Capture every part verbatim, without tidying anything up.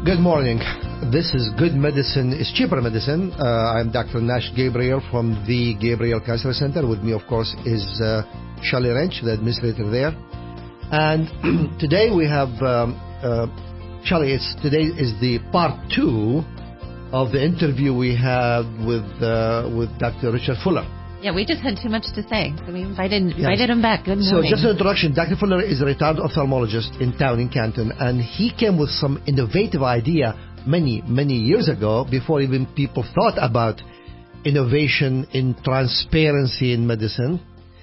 Good morning. This is Good Medicine is Cheaper Medicine. Uh, I'm Doctor Nash Gabriel from the Gabriel Cancer Center. With me, of course, is uh, Shelley Wrench, the administrator there. And today we have, um, uh, Shelley, it's, today is the part two of the interview we had with uh, with Doctor Richard Fuller. Yeah, we just had too much to say, so we invited, invited yes. him back. Good morning. So just an introduction, Doctor Fuller is a retired ophthalmologist in town in Canton, and he came with some innovative idea many, many years ago, before even people thought about innovation in transparency in medicine.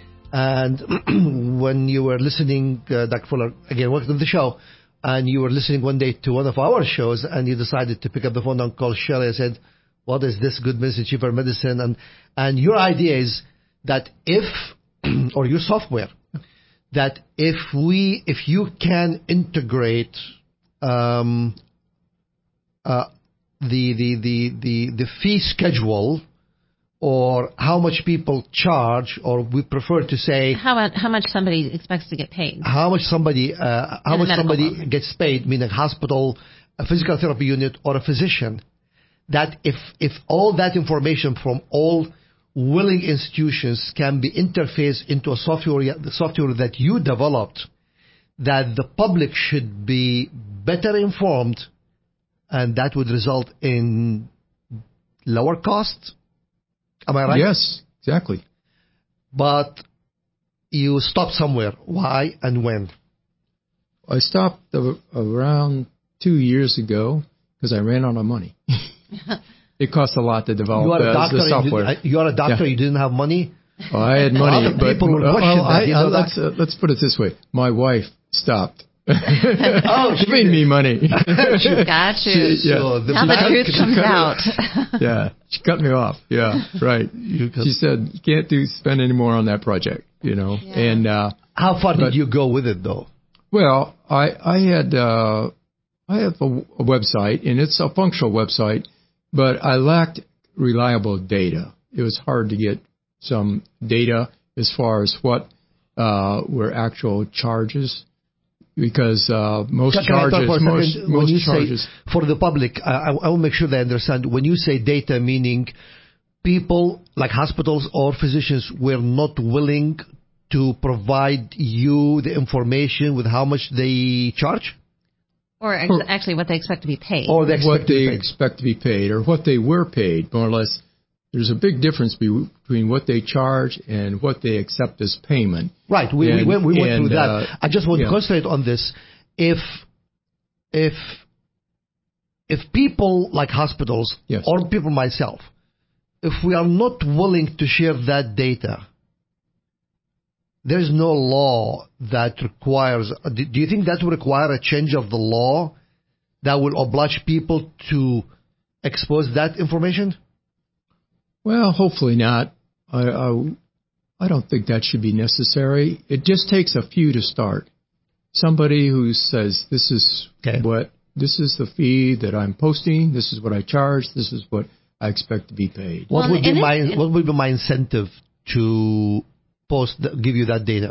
And when you were listening, uh, Doctor Fuller, again, welcome to the show, and you were listening one day to one of our shows, and you decided to pick up the phone and call Shelley and said, what is this Good Medicine, Cheaper Medicine? And and your idea is that if, or your software, that if we, if you can integrate um, uh, the, the the the the fee schedule, or how much people charge, or we prefer to say how much how much somebody expects to get paid, how much somebody uh, how much somebody moment. gets paid, meaning a hospital, a physical therapy unit, or a physician. That if if all that information from all willing institutions can be interfaced into a software, the software that you developed, that the public should be better informed, and that would result in lower costs. Am I right? Yes, exactly. But you stopped somewhere. Why and when? I stopped around two years ago because I ran out of money. It costs a lot to develop you are a doctor, the software. You, you are a doctor. Yeah. You didn't have money. Oh, I had money, but people would question uh, that. You know I, let's uh, let's put it this way: my wife stopped. oh, she made me money. Got you. She, yeah. So the now the truth comes out. Yeah, she cut me off. Yeah, right. She said, "You can't do spend any more on that project." You know, yeah. and uh, how far but, did you go with it, though? Well, I I had uh, I have a, a website, and it's a functional website. But I lacked reliable data. It was hard to get some data as far as what uh, were actual charges, because uh, most Can charges, most, when most you charges. Say, for the public, I, I will make sure they understand. When you say data, meaning people like hospitals or physicians were not willing to provide you the information with how much they charge? Or actually, actually what they expect to be paid. Or they what they expect to be paid, or what they were paid, more or less. There's a big difference between what they charge and what they accept as payment. Right, we, and, we went, we went and, through that. Uh, I just want yeah. to concentrate on this. If if if people like hospitals, yes. or people myself, if we are not willing to share that data, there is no law that requires... Do you think that will require a change of the law that will oblige people to expose that information? Well, hopefully not. I, I, I don't think that should be necessary. It just takes a few to start. Somebody who says, this is okay. what this is the fee that I'm posting, this is what I charge, this is what I expect to be paid. What well, would be my it, what would be my incentive to post, give you that data?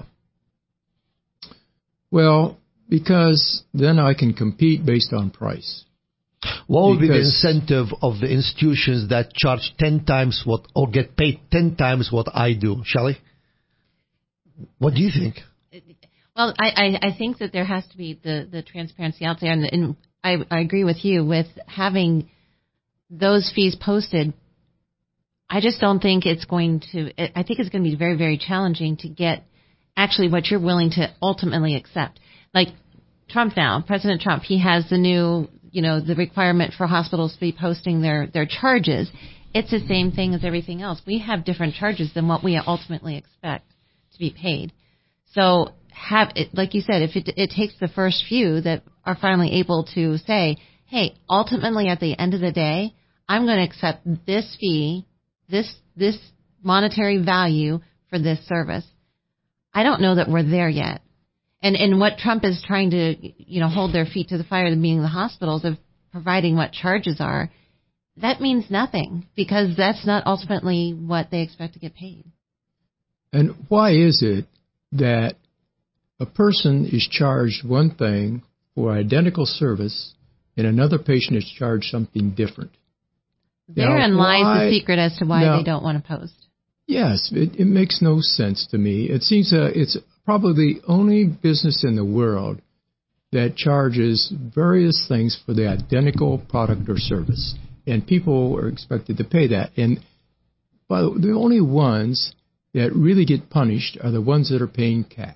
Well, because then I can compete based on price. What would because be the incentive of the institutions that charge ten times what, or get paid ten times what I do? Shelley? What do you think? Well, I, I, I think that there has to be the, the transparency out there, and, the, and I, I agree with you with having those fees posted. I just don't think it's going to, I think it's going to be very, very challenging to get actually what you're willing to ultimately accept. Like Trump now, President Trump, he has the new, you know, the requirement for hospitals to be posting their, their charges. It's the same thing as everything else. We have different charges than what we ultimately expect to be paid. So have it, like you said, if it, it takes the first few that are finally able to say, hey, ultimately at the end of the day, I'm going to accept this fee, this this monetary value for this service. I don't know that we're there yet. And and what Trump is trying to, you know, hold their feet to the fire, being the hospitals, of providing what charges are, that means nothing, because that's not ultimately what they expect to get paid. And why is it that a person is charged one thing for identical service and another patient is charged something different. Therein Now, lies why- the secret as to why now- they don't want to post. Yes, it, it makes no sense to me. It seems uh, it's probably the only business in the world that charges various things for the identical product or service, and people are expected to pay that. And but the only ones that really get punished are the ones that are paying cash,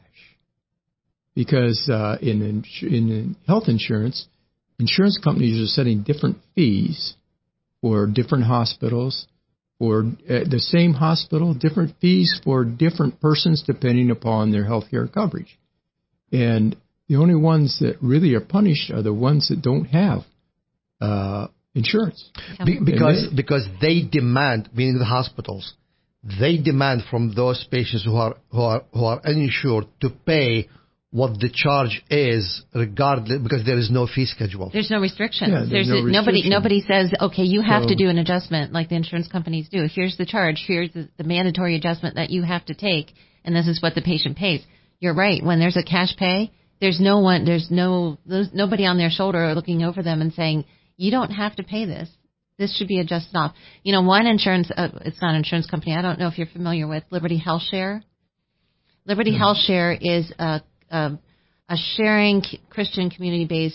because uh, in, ins- in health insurance, insurance companies are setting different fees for different hospitals. For uh, the same hospital, different fees for different persons depending upon their health care coverage. And the only ones that really are punished are the ones that don't have uh, insurance. Be- because And they- because they demand, meaning the hospitals, they demand from those patients who are who are who are uninsured to pay what the charge is, regardless, because there is no fee schedule. There's no restrictions. Yeah, there's no a, nobody restriction. nobody says, okay, you have So- to do an adjustment like the insurance companies do. Here's the charge. Here's the, the mandatory adjustment that you have to take, and this is what the patient pays. You're right. When there's a cash pay, there's no one, there's no, there's nobody on their shoulder looking over them and saying, you don't have to pay this. This should be adjusted off. You know, one insurance, uh, it's not an insurance company. I don't know if you're familiar with Liberty Health Share. Liberty Health Share is a, a a sharing Christian community-based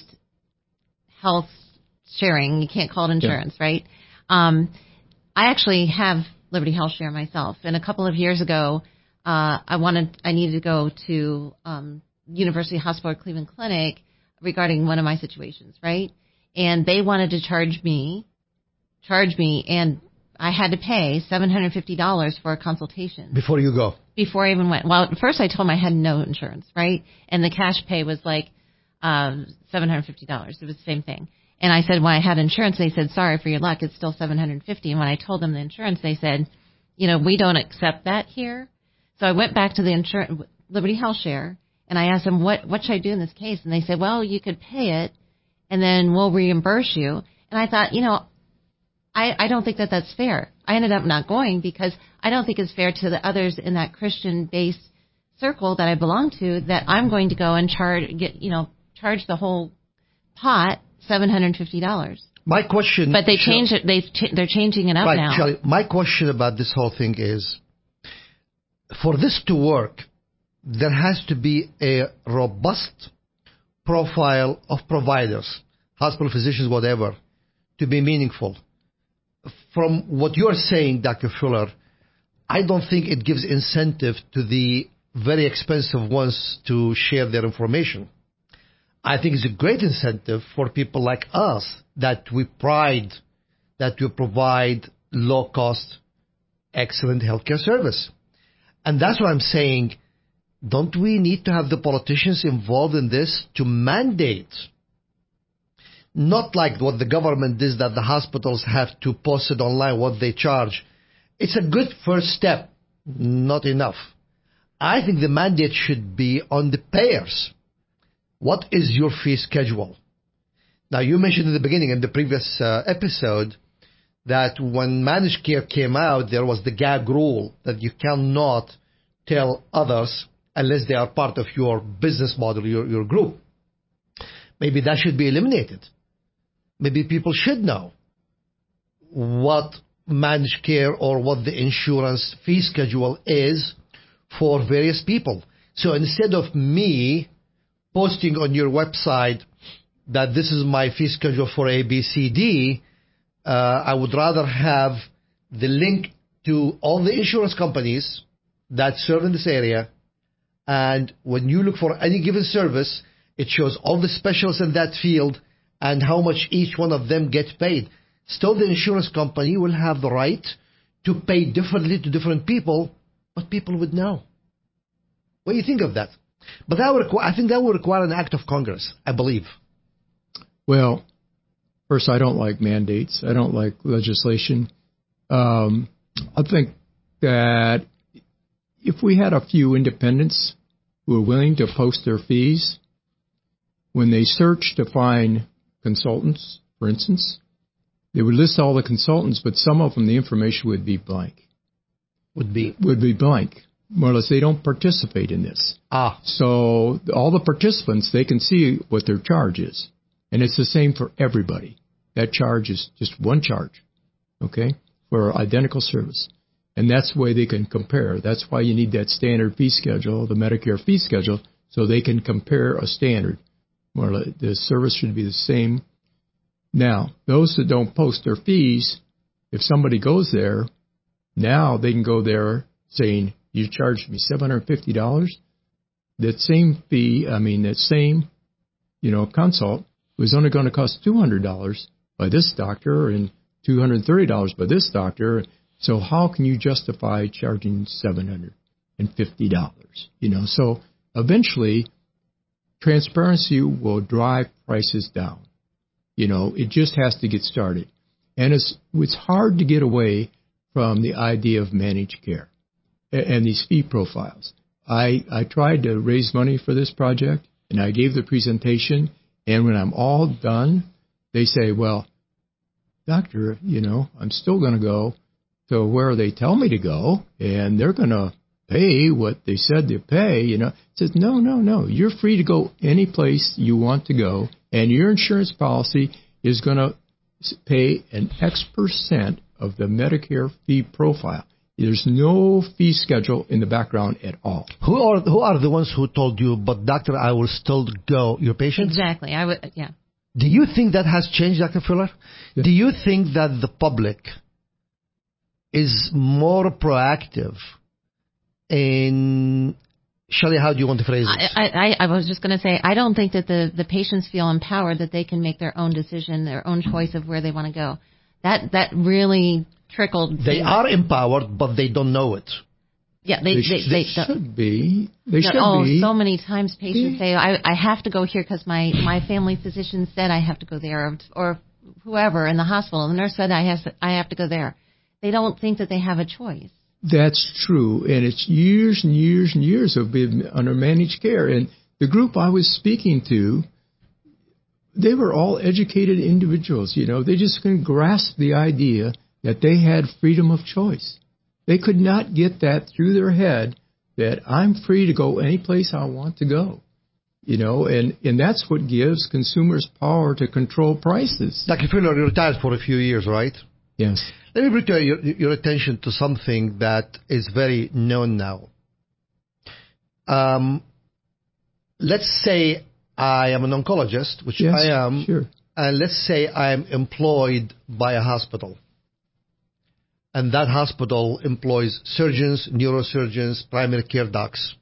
health sharing. You can't call it insurance, yeah. right? Um, I actually have Liberty Health Share myself, and a couple of years ago, uh, I wanted, I needed to go to um, University Hospital Cleveland Clinic regarding one of my situations, right? And they wanted to charge me, charge me, and I had to pay seven hundred fifty dollars for a consultation. Before you go. Before I even went. Well, at first I told them I had no insurance, right? And the cash pay was like um, seven hundred fifty dollars. It was the same thing. And I said, well, I had insurance. They said, sorry for your luck. It's still seven hundred fifty dollars. And when I told them the insurance, they said, you know, we don't accept that here. So I went back to the insurance, Liberty Health Share, and I asked them, what, what should I do in this case? And they said, well, you could pay it, and then we'll reimburse you. And I thought, you know, I, I don't think that that's fair. I ended up not going because I don't think it's fair to the others in that Christian-based circle that I belong to that I'm going to go and charge, get, you know, charge the whole pot seven hundred fifty dollars. My question, but they changed it. They they're changing it up right, now. Shelley, my question about this whole thing is, for this to work, there has to be a robust profile of providers, hospital physicians, whatever, to be meaningful. From what you're saying, Doctor Fuller, I don't think it gives incentive to the very expensive ones to share their information. I think it's a great incentive for people like us that we pride that we provide low-cost, excellent healthcare service. And that's why I'm saying, don't we need to have the politicians involved in this to mandate? Not like what the government does, that the hospitals have to post it online what they charge. It's a good first step, not enough. I think the mandate should be on the payers. What is your fee schedule? Now, you mentioned in the beginning, in the previous uh, episode, that when managed care came out, there was the gag rule that you cannot tell others unless they are part of your business model, your, your group. Maybe that should be eliminated. Maybe people should know what managed care or what the insurance fee schedule is for various people. So instead of me posting on your website that this is my fee schedule for A, B, C, D, uh, I would rather have the link to all the insurance companies that serve in this area. And when you look for any given service, it shows all the specialists in that field and how much each one of them get paid. Still, the insurance company will have the right to pay differently to different people, but people would know. What do you think of that? But that would require, I think that would require an act of Congress, I believe. Well, first, I don't like mandates. I don't like legislation. Um, I think that if we had a few independents who are willing to post their fees, when they search to find consultants, for instance, they would list all the consultants, but some of them, the information would be blank. Would be? Would be blank. More or less, they don't participate in this. Ah. So all the participants, they can see what their charge is. And it's the same for everybody. That charge is just one charge, okay, for identical service. And that's the way they can compare. That's why you need that standard fee schedule, the Medicare fee schedule, so they can compare a standard. Well, the service should be the same. Now, those that don't post their fees, if somebody goes there, now they can go there saying, you charged me seven hundred fifty dollars. That same fee, I mean, that same, you know, consult was only going to cost two hundred dollars by this doctor and two hundred thirty dollars by this doctor. So how can you justify charging seven hundred fifty dollars? You know, so eventually transparency will drive prices down. You know, it just has to get started. And it's, it's hard to get away from the idea of managed care and, and these fee profiles. I, I tried to raise money for this project, and I gave the presentation, and when I'm all done, they say, well, doctor, you know, I'm still going to go to where they tell me to go, and they're going to pay what they said to pay, you know. It says, no, no, no, you're free to go any place you want to go, and your insurance policy is going to pay an X percent of the Medicare fee profile. There's no fee schedule in the background at all. Who are who are the ones who told you, but doctor, I will still go? Your patients? Exactly. I would. Yeah. Do you think that has changed, Doctor Fuller? Yeah. Do you think that the public is more proactive in, Shelley, how do you want to phrase it? I, I, I was just going to say, I don't think that the, the patients feel empowered that they can make their own decision, their own choice of where they want to go. That that really trickled. They are empowered, but they don't know it. Yeah, they They, they, sh- they, they should be. They no, should oh, be. so many times patients say, I, I have to go here because my, my family physician said I have to go there, or, or whoever in the hospital. The nurse said I have to, I have to go there. They don't think that they have a choice. That's true, and it's years and years and years of being under managed care. And the group I was speaking to, they were all educated individuals. You know, they just couldn't grasp the idea that they had freedom of choice. They could not get that through their head that I'm free to go any place I want to go. You know, and, and that's what gives consumers power to control prices. Doctor Fuller, you retired for a few years, right? Yes. Let me bring to your, your attention to something that is very known now. Um, let's say I am an oncologist, which Yes, I am, sure. and let's say I am employed by a hospital. And that hospital employs surgeons, neurosurgeons, primary care docs.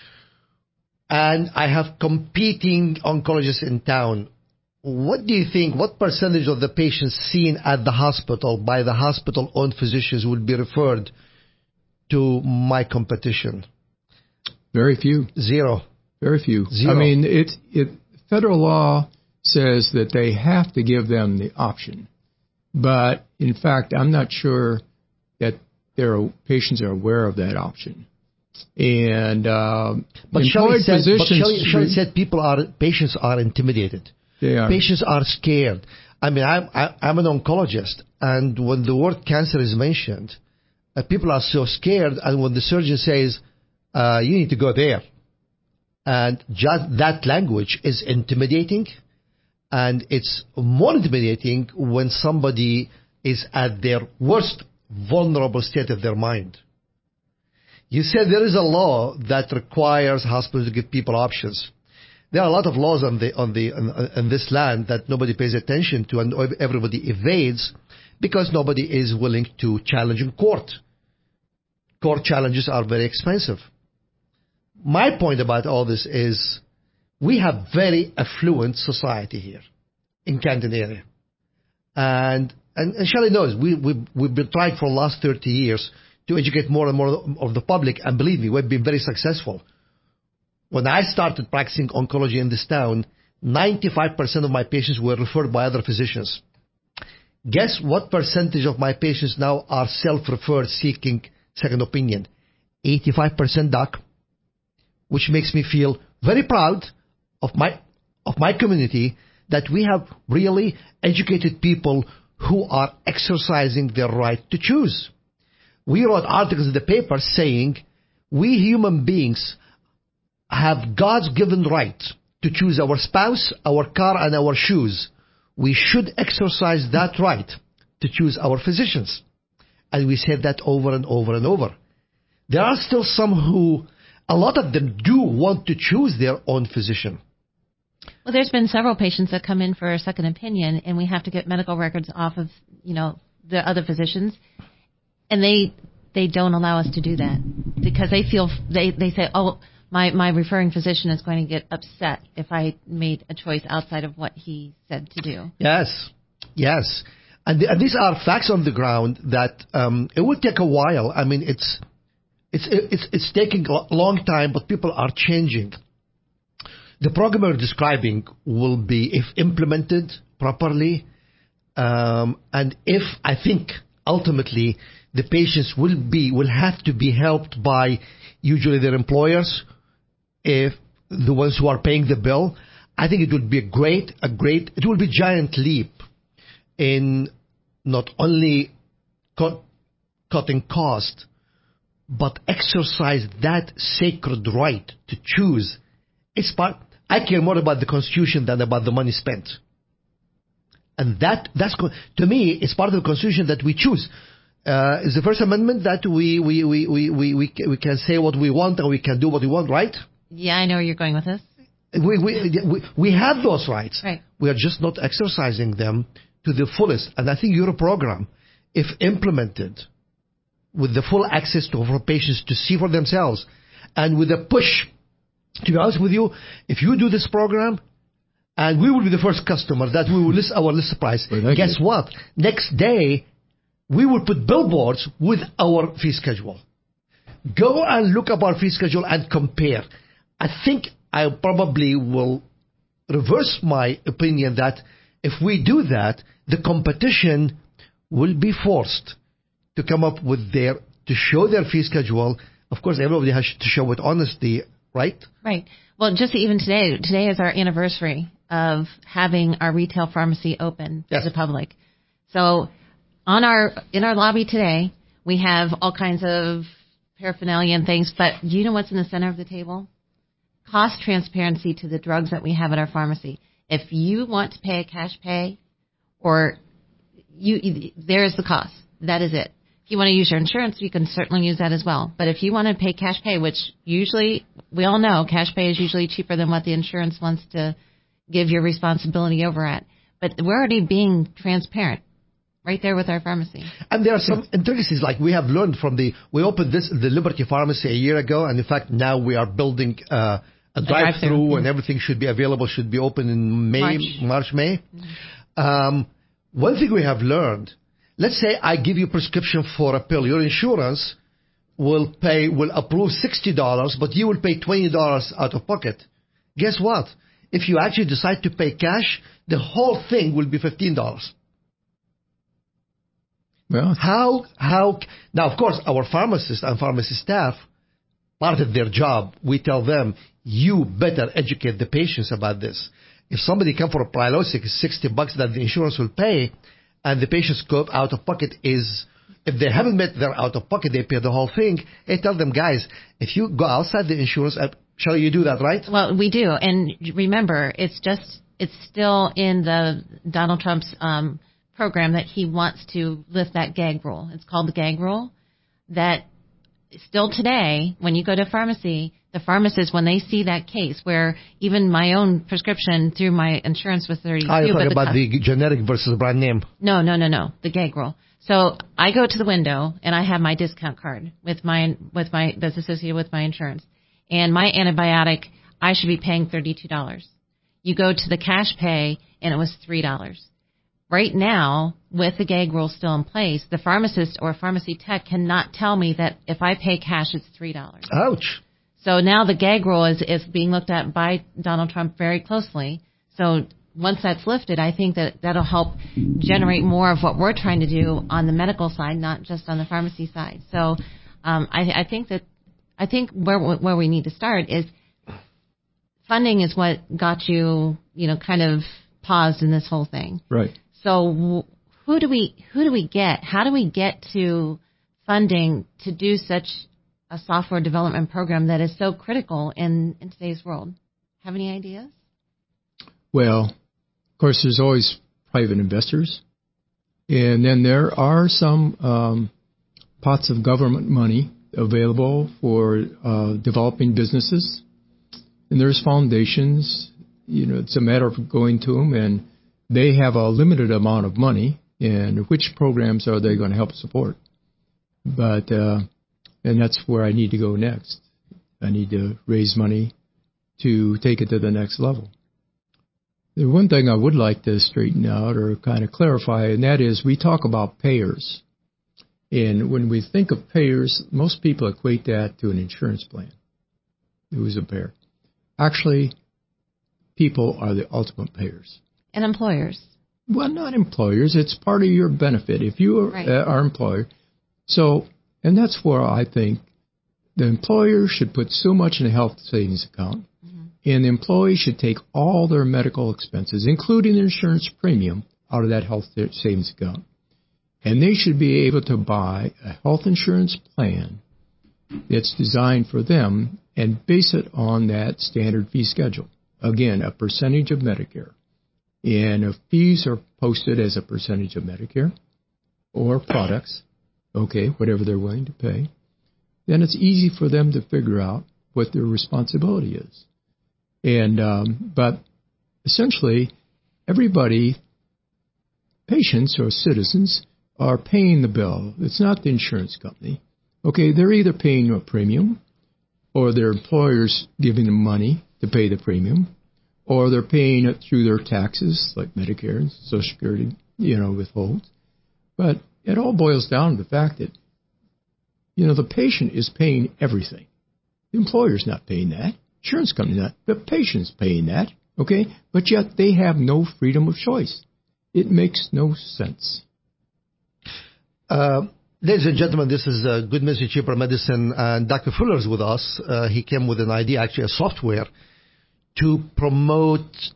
And I have competing oncologists in town. What do you think, what percentage of the patients seen at the hospital by the hospital-owned physicians would be referred to my competition? Very few. Zero. Very few. Zero. I mean, it, it, federal law says that they have to give them the option. But, in fact, I'm not sure that their patients are aware of that option. And uh, but employed Shelley said, physicians... but Shelley, Shelley said people are, patients are intimidated. They are. Patients are scared. I mean, I'm, I, I'm an oncologist, and when the word cancer is mentioned, uh, people are so scared, and when the surgeon says, uh, you need to go there, and just that language is intimidating, and it's more intimidating when somebody is at their worst vulnerable state of their mind. You said there is a law that requires hospitals to give people options. There are a lot of laws on the on the on, on this land that nobody pays attention to, and everybody evades because nobody is willing to challenge in court. Court challenges are very expensive. My point about all this is we have very affluent society here in Canton area, and and, and Shelley knows we we we've been trying for the last thirty years to educate more and more of the public, and believe me, we've been very successful. When I started practicing oncology in this town, ninety-five percent of my patients were referred by other physicians. Guess what percentage of my patients now are self-referred seeking second opinion? eighty-five percent, doc, which makes me feel very proud of my of my community that we have really educated people who are exercising their right to choose. We wrote articles in the paper saying we human beings have God's given right to choose our spouse, our car, and our shoes. We should exercise that right to choose our physicians. And we said that over and over and over. There are still some who, a lot of them do want to choose their own physician. Well, there's been several patients that come in for a second opinion, and we have to get medical records off of, you know, the other physicians, and they they don't allow us to do that because they feel they they say, oh, my my referring physician is going to get upset if I made a choice outside of what he said to do. Yes, yes, and, th- and these are facts on the ground that um, it will take a while. I mean, it's it's it's it's taking a long time, but people are changing. The program you're describing will be, if implemented properly, um, and if I think ultimately the patients will be will have to be helped by usually their employers, if the ones who are paying the bill, I think it would be a great, a great, it will be a giant leap in not only cut, cutting cost, but exercise that sacred right to choose. It's part. I care more about the Constitution than about the money spent. And that, that's, to me, it's part of the Constitution that we choose. Uh, it's the First Amendment that we, we, we, we, we, we, we can say what we want and we can do what we want, right? Yeah, I know where you're going with this. We, we, we, we have those rights. Right. We are just not exercising them to the fullest. And I think your program, if implemented with the full access to for patients to see for themselves and with a push, to be honest with you, if you do this program, and we will be the first customer that we will list our list price, well, guess you. what? Next day, we will put billboards with our fee schedule. Go and look up our fee schedule and compare. I think I probably will reverse my opinion that if we do that, the competition will be forced to come up with their, to show their fee schedule. Of course, everybody has to show with honesty. Right? Right. Well, just even today, today is our anniversary of having our retail pharmacy open yes. to the public. So on our, in our lobby today, we have all kinds of paraphernalia and things, but do you know what's in the center of the table? Cost transparency to the drugs that we have at our pharmacy. If you want to pay a cash pay or you, there is the cost. That is it. If you want to use your insurance, you can certainly use that as well. But if you want to pay cash pay, which usually, we all know cash pay is usually cheaper than what the insurance wants to give your responsibility over at. But we're already being transparent right there with our pharmacy. And there are some intricacies, like we have learned from the, we opened this, the Liberty Pharmacy a year ago, and in fact now we are building uh, a, a drive-through drive yeah. and everything should be available, should be open in May, March, March May. Mm-hmm. Um, one thing we have learned, let's say I give you a prescription for a pill. Your insurance will pay, will approve sixty dollars, but you will pay twenty dollars out of pocket. Guess what? If you actually decide to pay cash, the whole thing will be fifteen dollars. Well, how, how, now of course our pharmacists and pharmacy staff, part of their job, we tell them, you better educate the patients about this. If somebody comes for a Prilosec, it's sixty bucks that the insurance will pay, and the patient's go out of pocket is, if they haven't met their out of pocket, they pay the whole thing. I tell them, guys, if you go outside the insurance, uh, shall you do that, right? Well, we do. And remember, it's just, it's still in the Donald Trump's um, program that he wants to lift that gag rule. It's called the gag rule. That still today, when you go to a pharmacy, the pharmacist, when they see that case where even my own prescription through my insurance was thirty-two. Ah, you're talking but about the, the generic versus brand name. No, no, no, no. The gag rule. So I go to the window and I have my discount card with my, with my, that's associated with my insurance. And my antibiotic, I should be paying thirty-two dollars. You go to the cash pay and it was three dollars. Right now, with the gag rule still in place, the pharmacist or pharmacy tech cannot tell me that if I pay cash, it's three dollars. Ouch. So now the gag rule is, is being looked at by Donald Trump very closely. So once that's lifted, I think that that'll help generate more of what we're trying to do on the medical side, not just on the pharmacy side. So um, I, I think that I think where where we need to start is funding is what got you, you know, kind of paused in this whole thing. Right. So who do we who do we get? How do we get to funding to do such a software development program that is so critical in, in today's world? Have any ideas? Well, of course, there's always private investors. And then there are some um, pots of government money available for uh, developing businesses. And there's foundations. You know, it's a matter of going to them, and they have a limited amount of money. And which programs are they going to help support? But uh, and that's where I need to go next. I need to raise money to take it to the next level. The one thing I would like to straighten out or kind of clarify, and that is we talk about payers. And when we think of payers, most people equate that to an insurance plan. Who's a payer? Actually, people are the ultimate payers. And employers. Well, not employers. It's part of your benefit if you are Right. uh, our employer. So, and that's where I think the employer should put so much in a health savings account, mm-hmm. and the employee should take all their medical expenses, including their insurance premium, out of that health savings account. And they should be able to buy a health insurance plan that's designed for them and base it on that standard fee schedule. Again, a percentage of Medicare. And if fees are posted as a percentage of Medicare or products, okay, whatever they're willing to pay, then it's easy for them to figure out what their responsibility is. And um, but essentially, everybody, patients or citizens, are paying the bill. It's not the insurance company. Okay, they're either paying a premium, or their employer's giving them money to pay the premium, or they're paying it through their taxes, like Medicare and Social Security, you know, withholds. But it all boils down to the fact that, you know, the patient is paying everything. The employer's not paying that. Insurance company's not. The patient's paying that, okay? But yet they have no freedom of choice. It makes no sense. Uh, ladies and gentlemen, this is uh, Good Medicine, Cheaper Medicine, and Doctor Fuller's with us. Uh, he came with an idea, actually a software, to promote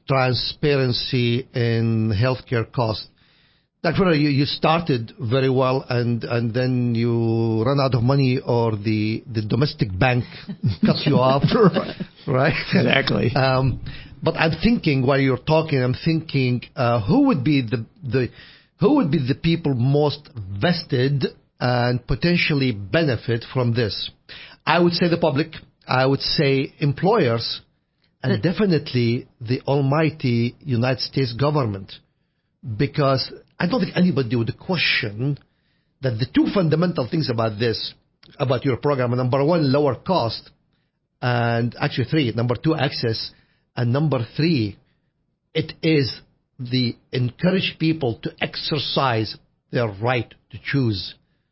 transparency in healthcare costs. Doctor Fuller, you, you started very well, and, and then you ran out of money, or the, the domestic bank cut you off, right? Exactly. Um, but I'm thinking, while you're talking, I'm thinking, uh, who would be the, the who would be the people most vested and potentially benefit from this? I would say the public. I would say employers. And definitely the almighty United States government, because I don't think anybody would question that the two fundamental things about this, about your program, are number one, lower cost, and actually three, number two, access, and number three, it is the encourage people to exercise their right to choose.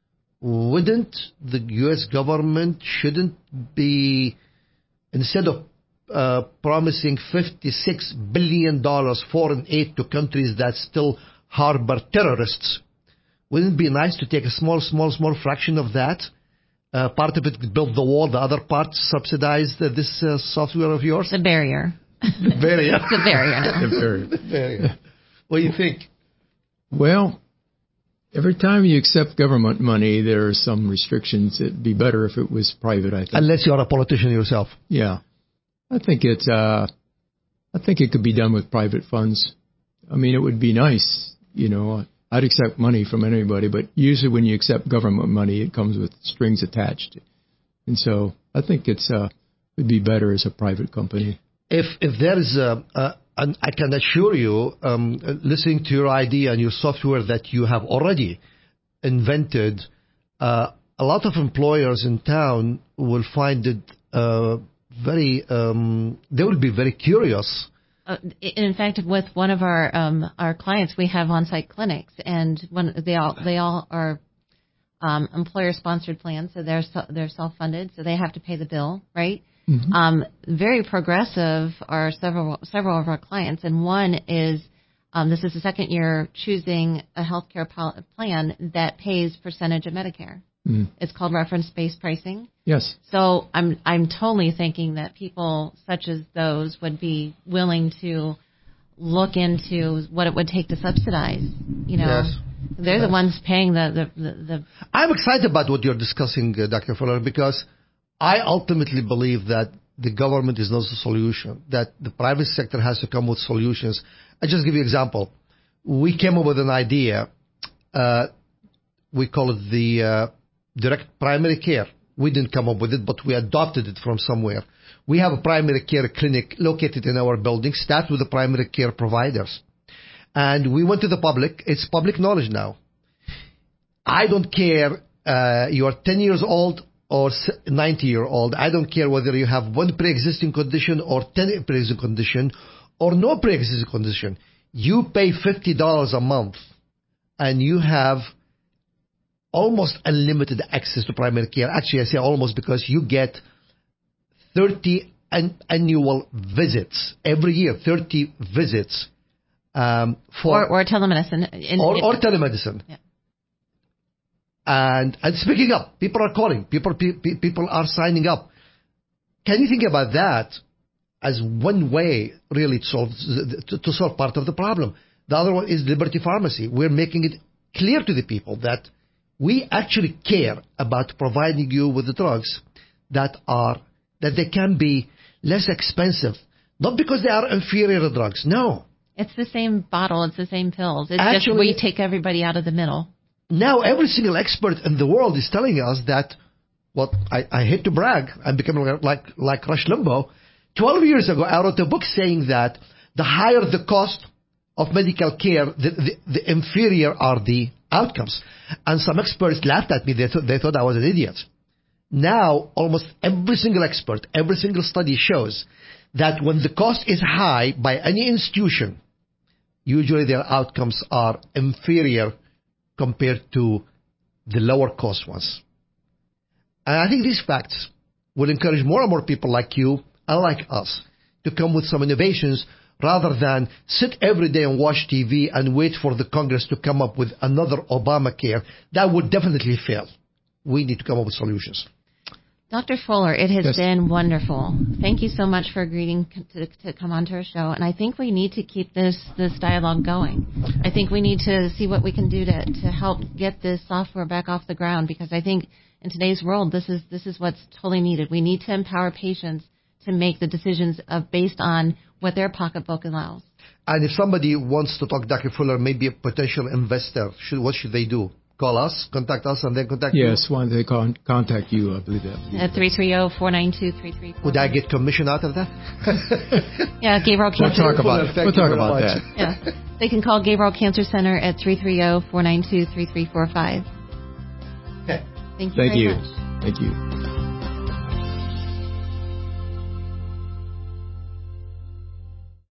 Wouldn't the U S government shouldn't be, instead of Uh, promising fifty-six billion dollars foreign aid to countries that still harbor terrorists, wouldn't it be nice to take a small, small, small fraction of that? Uh, part of it build the wall, the other part subsidize the, this uh, software of yours? The barrier. The barrier. It's a barrier now. The barrier. The barrier. What do you think? Well, every time you accept government money, there are some restrictions. It'd be better if it was private, I think. Unless you're a politician yourself. Yeah. I think it. Uh, I think it could be done with private funds. I mean, it would be nice, you know. I'd accept money from anybody, but usually when you accept government money, it comes with strings attached, and so I think it's uh, would be better as a private company. If if there is a, a and I can assure you, um, listening to your idea and your software that you have already invented, uh, a lot of employers in town will find it. Uh, Very, um, they will be very curious. Uh, in fact, with one of our um, our clients, we have on-site clinics, and one they all they all are um, employer-sponsored plans, so they're they're self-funded, so they have to pay the bill, right? Mm-hmm. Um, very progressive are several several of our clients, and one is um, this is the second year choosing a healthcare plan that pays percentage of Medicare. Mm. It's called reference-based pricing. Yes. So I'm I'm totally thinking that people such as those would be willing to look into what it would take to subsidize. You know, yes. they're yes. the ones paying the, the, the, the I'm excited about what you're discussing, uh, Doctor Fuller, because I ultimately believe that the government is not the solution, that the private sector has to come with solutions. I'll just give you an example. We came up with an idea. Uh, we call it the uh, direct primary care. We didn't come up with it, but we adopted it from somewhere. We have a primary care clinic located in our building, staffed with the primary care providers. And we went to the public. It's public knowledge now. I don't care uh, you are ten years old or ninety year old. I don't care whether you have one pre-existing condition or ten pre-existing condition or no pre-existing condition. You pay fifty dollars a month and you have almost unlimited access to primary care. Actually, I say almost because you get thirty an- annual visits every year, thirty visits. Um, for or, or telemedicine. In, or, in, or telemedicine. Yeah. And, and speaking up, people are calling, people, pe- pe- people are signing up. Can you think about that as one way really to solve, to, to solve part of the problem? The other one is Liberty Pharmacy. We're making it clear to the people that we actually care about providing you with the drugs that are, that they can be less expensive. Not because they are inferior drugs, no. It's the same bottle. It's the same pills. It's Actually, just we take everybody out of the middle. Now every single expert in the world is telling us that, well, I, I hate to brag, I'm becoming like, like Rush Limbaugh. Twelve years ago, I wrote a book saying that the higher the cost of medical care, the, the, the inferior are the outcomes. And some experts laughed at me. They, th- they thought I was an idiot. Now, almost every single expert, every single study shows that when the cost is high by any institution, usually their outcomes are inferior compared to the lower cost ones. And I think these facts will encourage more and more people like you and like us to come with some innovations rather than sit every day and watch T V and wait for the Congress to come up with another Obamacare. That would definitely fail. We need to come up with solutions. Doctor Fuller, it has Yes. been wonderful. Thank you so much for agreeing to, to come onto our show. And I think we need to keep this, this dialogue going. I think we need to see what we can do to, to help get this software back off the ground, because I think in today's world, this is this is what's totally needed. We need to empower patients to make the decisions of based on what their pocketbook allows. And if somebody wants to talk to Doctor Fuller, maybe a potential investor, should, what should they do? Call us, contact us, and then contact you? Yes, why don't they con- contact you, I believe that. At three three zero, four nine two, three three four. Would I get commission out of that? Yeah, Gabriel We'll Cancer. talk about it. Thank We'll you talk very about much. that. Yeah, they can call Gabriel Cancer Center at three three zero, four nine two, three three four five. Okay. Thank you Thank very you. much. Thank you.